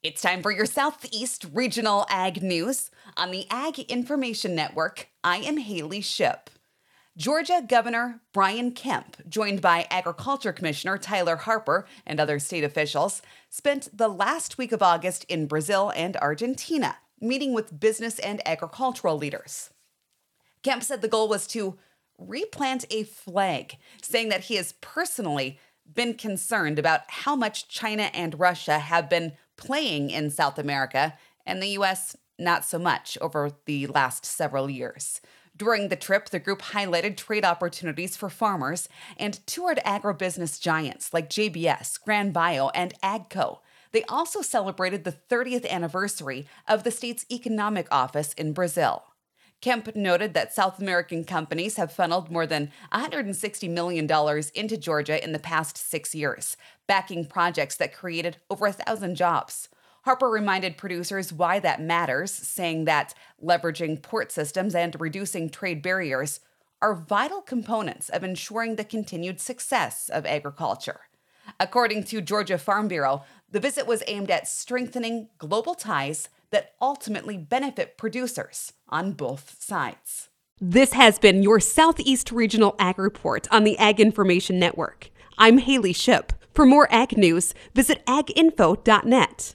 It's time for your Southeast Regional Ag News. On the Ag Information Network, I am Haley Shipp. Georgia Governor Brian Kemp, joined by Agriculture Commissioner Tyler Harper and other state officials, spent the last week of August in Brazil and Argentina, meeting with business and agricultural leaders. Kemp said the goal was to replant a flag, saying that he has personally been concerned about how much China and Russia have been playing in South America, and the U.S. not so much over the last several years. During the trip, the group highlighted trade opportunities for farmers and toured agribusiness giants like JBS, GranBio, and AGCO. They also celebrated the 30th anniversary of the state's economic office in Brazil. Kemp noted that South American companies have funneled more than $160 million into Georgia in the past 6 years, backing projects that created over 1,000 jobs. Harper reminded producers why that matters, saying that leveraging port systems and reducing trade barriers are vital components of ensuring the continued success of agriculture. According to Georgia Farm Bureau, the visit was aimed at strengthening global ties that ultimately benefit producers on both sides. This has been your Southeast Regional Ag Report on the Ag Information Network. I'm Haley Shipp. For more ag news, visit aginfo.net.